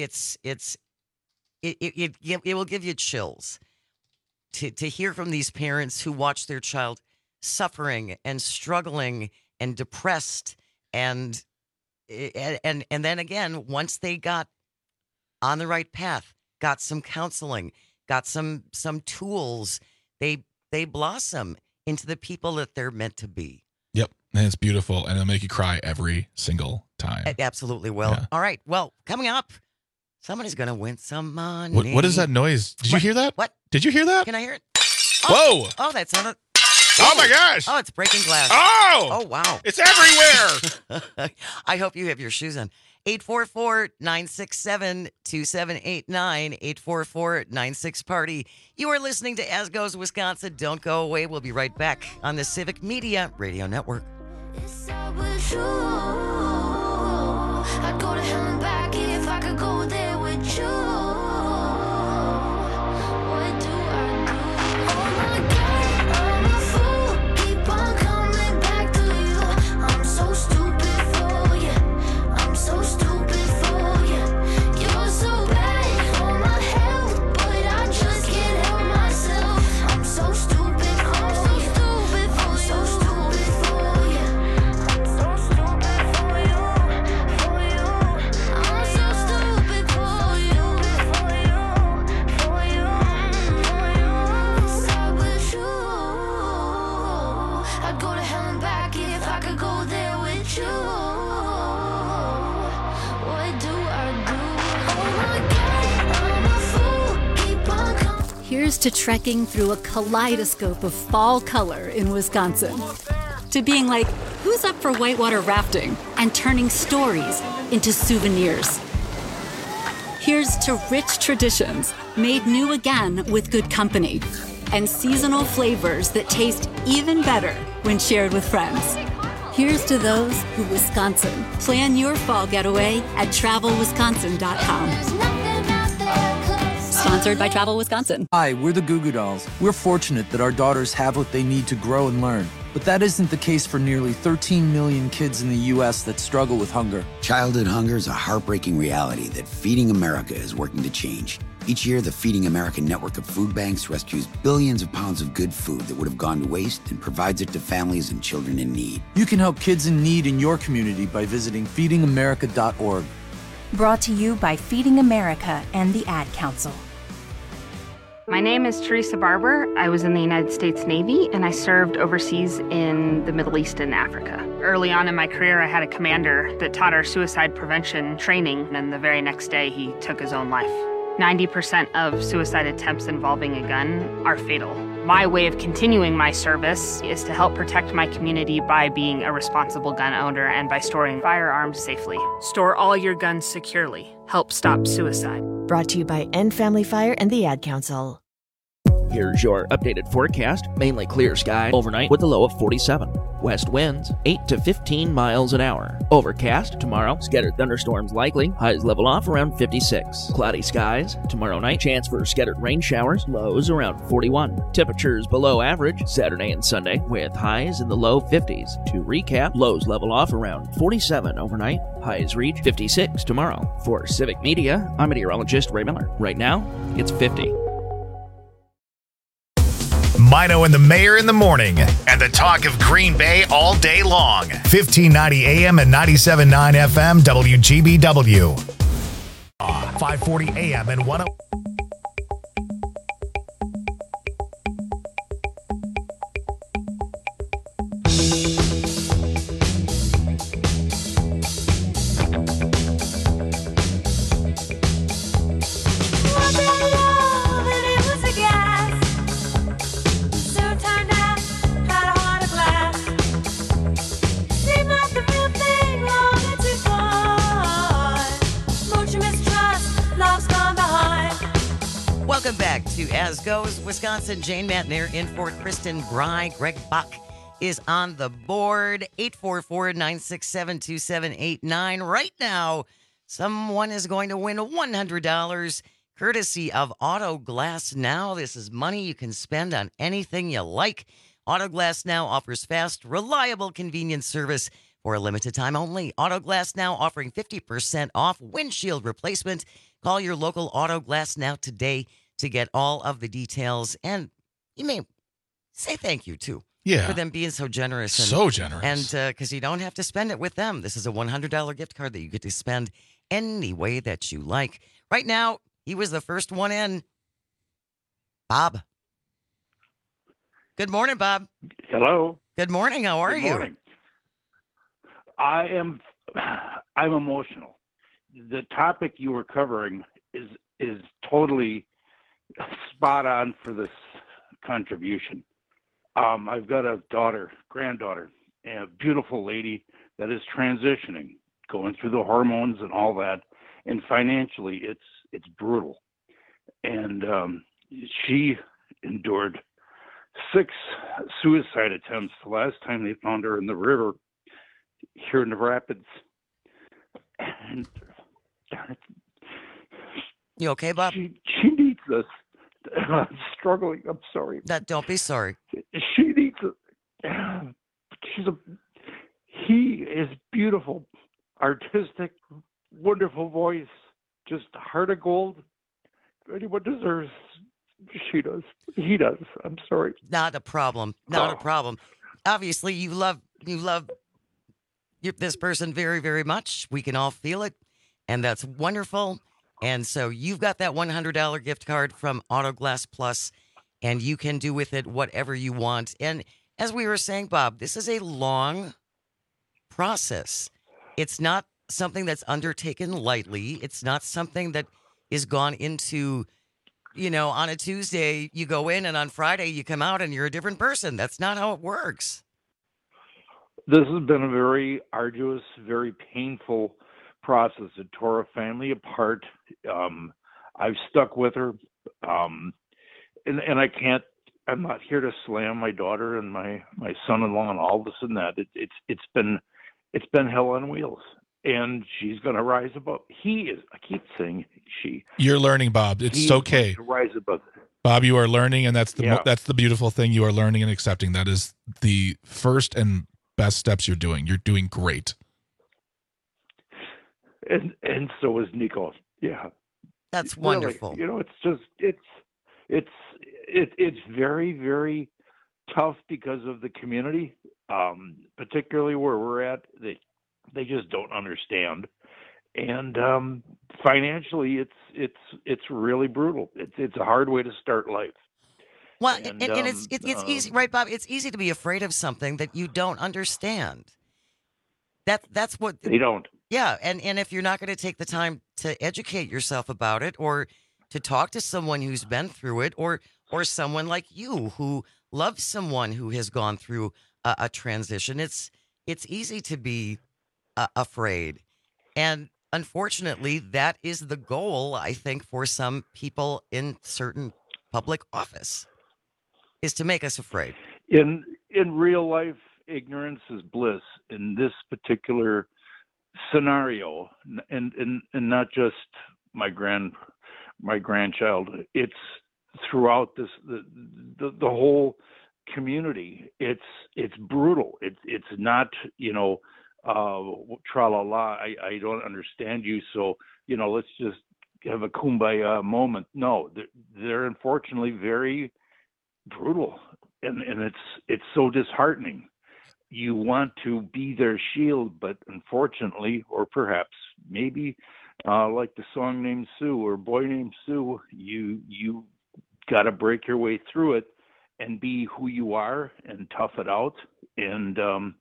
give you chills to hear from these parents who watch their child suffering and struggling and depressed, and then again, once they got on the right path, got some counseling, got some tools, they blossom into the people that they're meant to be. Yep, and it's beautiful, and it'll make you cry every single time. It absolutely will. Yeah. All right, well, coming up, somebody's going to win some money. What is that noise? Did you hear that? What? Did you hear that? Can I hear it? Whoa! Oh, that sounded... Oh, my gosh! Oh, it's breaking glass. Oh! Oh, wow. It's everywhere! I hope you have your shoes on. 844-967-2789, 844-96-PARTY. You are listening to As Goes Wisconsin. Don't go away. We'll be right back on the Civic Media Radio Network. I'd go to hell and back if I could go there with you. What do I do? Oh my God, I'm a fool. Keep on coming back to you. I'm so stupid for you. I'm so stupid for you. You're so bad for my health, but I just can't help myself. I'm so stupid for you. I'm so stupid for you. I'm so stupid for you. I'd go to hell and back if I could go there with you. What do I do? Oh my God, I'm a fool. Keep on coming. Here's to trekking through a kaleidoscope of fall color in Wisconsin. To being like, who's up for whitewater rafting and turning stories into souvenirs. Here's to rich traditions made new again with good company and seasonal flavors that taste even better when shared with friends. Here's to those who Wisconsin. Plan your fall getaway at travelwisconsin.com. Sponsored by Travel Wisconsin. Hi, we're the Goo Goo Dolls. We're fortunate that our daughters have what they need to grow and learn. But that isn't the case for nearly 13 million kids in the U.S. that struggle with hunger. Childhood hunger is a heartbreaking reality that Feeding America is working to change. Each year, the Feeding America network of food banks rescues billions of pounds of good food that would have gone to waste and provides it to families and children in need. You can help kids in need in your community by visiting feedingamerica.org. Brought to you by Feeding America and the Ad Council. My name is Teresa Barber. I was in the United States Navy, and I served overseas in the Middle East and Africa. Early on in my career, I had a commander that taught our suicide prevention training, and the very next day, he took his own life. 90% of suicide attempts involving a gun are fatal. My way of continuing my service is to help protect my community by being a responsible gun owner and by storing firearms safely. Store all your guns securely. Help stop suicide. Brought to you by End Family Fire and the Ad Council. Here's your updated forecast. Mainly clear sky overnight with a low of 47. West winds 8 to 15 miles an hour. Overcast tomorrow. Scattered thunderstorms likely. Highs level off around 56. Cloudy skies tomorrow night. Chance for scattered rain showers. Lows around 41. Temperatures below average Saturday and Sunday with highs in the low 50s. To recap, lows level off around 47 overnight. Highs reach 56 tomorrow. For Civic Media, I'm meteorologist Ray Miller. Right now, it's 50. Mino and the Mayor in the morning, and the talk of Green Bay all day long. 1590 AM and 97.9 FM WGBW. 540 AM and 10. Welcome back to As Goes Wisconsin. Jane Matner in for Kristen Bry. Greg Buck is on the board. 844-967-2789. Right now, someone is going to win $100 courtesy of Auto Glass Now. This is money you can spend on anything you like. Auto Glass Now offers fast, reliable, convenient service for a limited time only. Auto Glass Now offering 50% off windshield replacement. Call your local Auto Glass Now today to get all of the details. And you may say thank you, too. Yeah. For them being so generous. So generous. And because you don't have to spend it with them. This is a $100 gift card that you get to spend any way that you like. Right now, he was the first one in. Bob. Good morning, Bob. Hello. Good morning. How are you? Morning. I'm emotional. The topic you were covering is totally spot on for this contribution. I've got a granddaughter, and a beautiful lady that is transitioning, going through the hormones and all that, and financially it's brutal. And she endured 6 suicide attempts the last time they found her in the river here in the Rapids. And you okay, Bob? She needs us. I'm struggling. I'm sorry. Don't be sorry. She needs us. He is beautiful, artistic, wonderful voice, just heart of gold. If anyone deserves, she does. He does. I'm sorry. Not a problem. Not a problem. Obviously, you love this person very, very much. We can all feel it, and that's wonderful. And so you've got that $100 gift card from Auto Glass Plus, and you can do with it whatever you want. And as we were saying, Bob, this is a long process. It's not something that's undertaken lightly. It's not something that is gone into, on a Tuesday you go in and on Friday you come out and you're a different person. That's not how it works. This has been a very arduous, very painful process. It tore a family apart. I've stuck with her. And I'm not here to slam my daughter and my son-in-law and all this and that. It's been hell on wheels. And she's going to rise above. He is. I keep saying she. You're learning, Bob. It's okay. To rise above it. Bob, you are learning, and that's the beautiful thing. You are learning and accepting. That is the first and best steps you're doing. You're doing great. And so is Nico. Yeah. That's wonderful. Really, it's very, very tough because of the community, particularly where we're at. They just don't understand. And financially, it's really brutal. It's a hard way to start life. Well, and it's easy, right, Bob? It's easy to be afraid of something that you don't understand. That's what they don't. Yeah, and if you're not going to take the time to educate yourself about it, or to talk to someone who's been through it, or or someone like you who loves someone who has gone through a transition. It's easy to be afraid. And unfortunately, that is the goal, I think, for some people in certain public office, is to make us afraid. In real life, ignorance is bliss. In this particular scenario, and not just my grandchild, it's throughout this the whole community. It's brutal. It's not, tra-la-la, I don't understand you, so let's just have a kumbaya moment. No, they're unfortunately very brutal, and it's so disheartening. You want to be their shield, but unfortunately, or perhaps maybe like the song named Sue or Boy Named Sue, you got to break your way through it and be who you are and tough it out and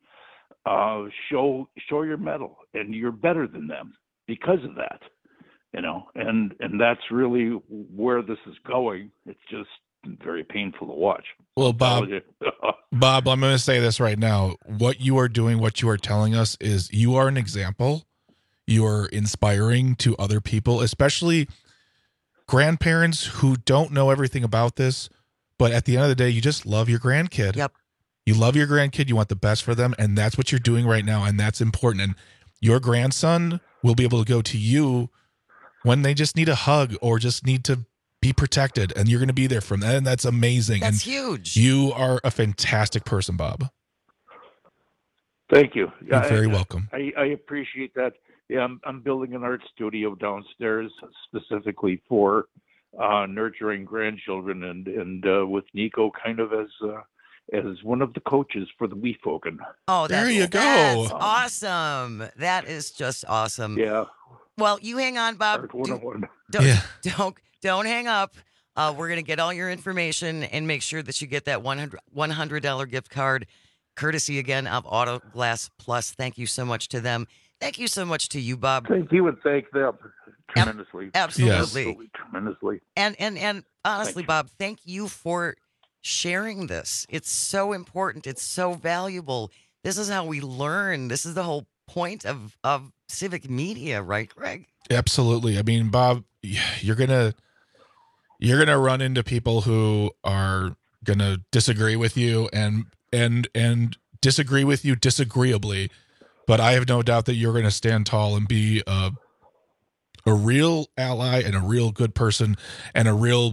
show your mettle, and you're better than them because of that, and that's really where this is going. It's just very painful to watch. Well, Bob, I'm going to say this right now. What you are doing, what you are telling us is you are an example. You are inspiring to other people, especially grandparents who don't know everything about this, but at the end of the day, you just love your grandkid. Yep. You love your grandkid. You want the best for them, and that's what you're doing right now, and that's important. And your grandson will be able to go to you when they just need a hug or just need to be protected, and you're going to be there for them, and that's amazing. That's and huge. You are a fantastic person, Bob. Thank you. You're very welcome. I appreciate that. Yeah, I'm building an art studio downstairs specifically for nurturing grandchildren, and with Nico kind of as one of the coaches for the Weefoken. Oh, there you go. That's awesome. That is just awesome. Yeah. Well, you hang on, Bob. Don't hang up. We're going to get all your information and make sure that you get that $100 gift card, courtesy again of Auto Glass Plus. Thank you so much to them. Thank you so much to you, Bob. Thank you, and thank them tremendously. Absolutely. Yes. Tremendously. And honestly, Bob, thank you for sharing this. It's so important. It's so valuable. This is how we learn. This is the whole point of civic media, right, Greg? Absolutely. I mean, Bob, you're gonna run into people who are gonna disagree with you and disagree with you disagreeably, but I have no doubt that you're gonna stand tall and be a real ally and a real good person and a real.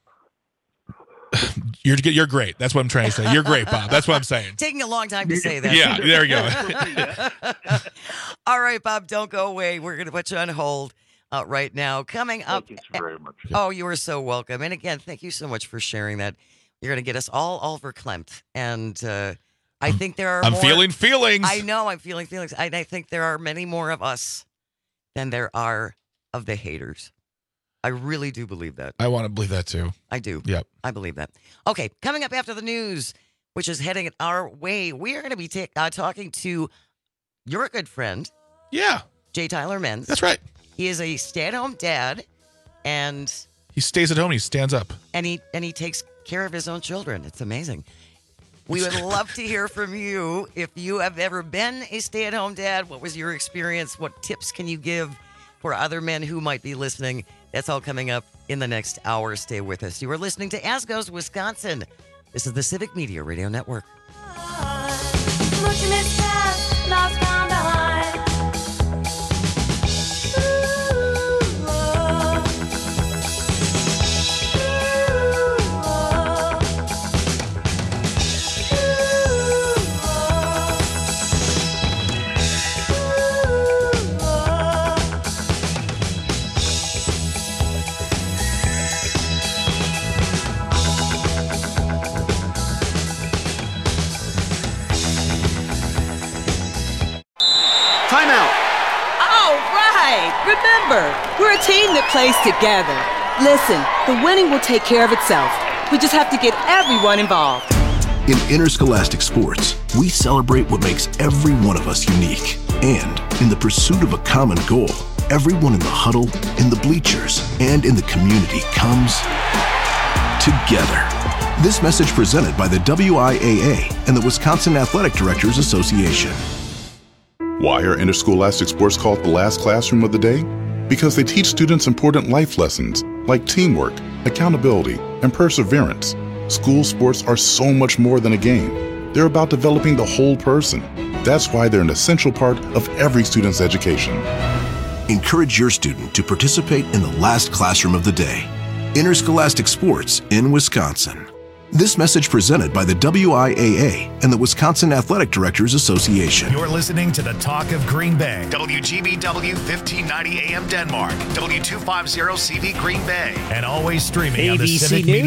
You're great. That's what I'm trying to say. You're great, Bob. That's what I'm saying. Taking a long time to say that. Yeah, there we go. All right, Bob, don't go away. We're going to put you on hold right now. Coming up. Thank you very much. Oh, you are so welcome. And again, thank you so much for sharing that. You're going to get us all verklempt. And I think there are I'm more. feeling feelings. I know I'm feeling feelings. And I think there are many more of us than there are of the haters. I really do believe that. I want to believe that too. I do. Yep. I believe that. Okay, coming up after the news, which is heading our way, we are going to be talking to your good friend. Yeah. J. Tyler Menz. That's right. He is a stay-at-home dad, and he stays at home. He stands up. And he takes care of his own children. It's amazing. We would love to hear from you. If you have ever been a stay-at-home dad, what was your experience? What tips can you give for other men who might be listening? That's all coming up in the next hour. Stay with us. You are listening to As Goes Wisconsin. This is the Civic Media Radio Network. Remember, we're a team that plays together. Listen, the winning will take care of itself. We just have to get everyone involved. In interscholastic sports, we celebrate what makes every one of us unique. And in the pursuit of a common goal, everyone in the huddle, in the bleachers, and in the community comes together. This message presented by the WIAA and the Wisconsin Athletic Directors Association. Why are interscholastic sports called the last classroom of the day? Because they teach students important life lessons like teamwork, accountability, and perseverance. School sports are so much more than a game. They're about developing the whole person. That's why they're an essential part of every student's education. Encourage your student to participate in the last classroom of the day. Interscholastic sports in Wisconsin. This message presented by the WIAA and the Wisconsin Athletic Directors Association. You're listening to the Talk of Green Bay. WGBW 1590 AM Denmark. W250 CV Green Bay. And always streaming on the ABC Civic News. Media